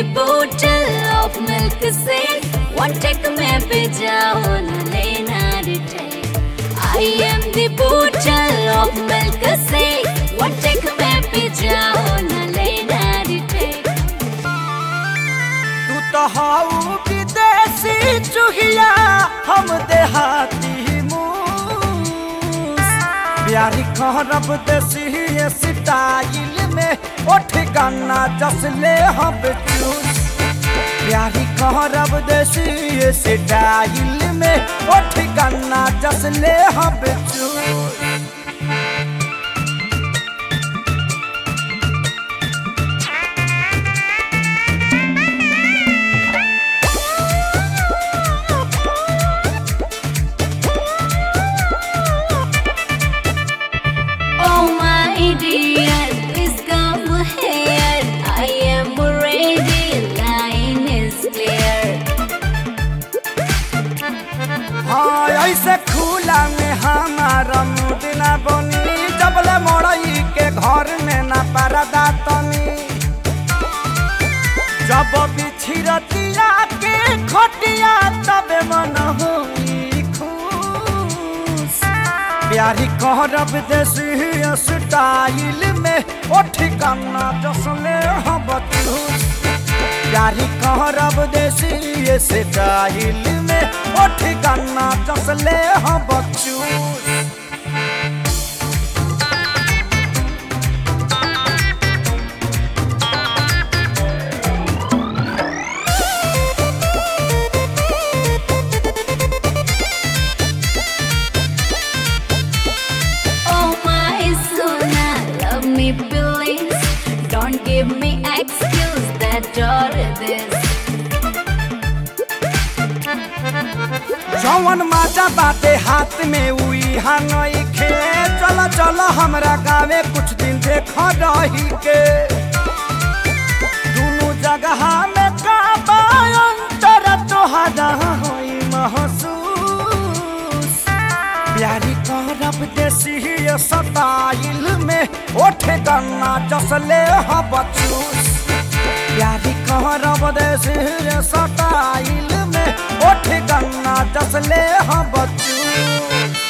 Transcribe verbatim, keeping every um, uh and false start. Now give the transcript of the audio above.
bottle of milk से one take में पे जाओ न लेना retake. I am the bottle of milk से one take में पे जाओ न लेना retake. तू तो हाउ विदेशी चुहिया हम देहाती मूस प्यारी करब देसी स्टाइल में उठ गाना जसले हम चूस प्यारी करब देसी स्टाइल में उठ गाना जसले हम चूस ऐसे खुला में हमारा मूड ना बनी जबले मोड़ई के घर में ना परदा तनी जब बिछिरतिया के खटिया तबे मन होई खुश प्यारी करब देसी स्टाइल में उठ गाना जसले हम चूस प्यारी करब देसी स्टाइल में उठ गाना जसले हम चूस Oh my Sona, love me please. Don't give me excuse that or this. जौन माजा बाटे हाथ में उई हनई खे चला चला हमरा गावे कुछ दिन देख रही के दोनों जगह में का अंतर तोहरा होई महसूस प्यारी करब देसी स्टाइल में उठ गाना जसले हम चूस प्यारी करब देसी स्टाइल में उठ गाना जसले हम चूस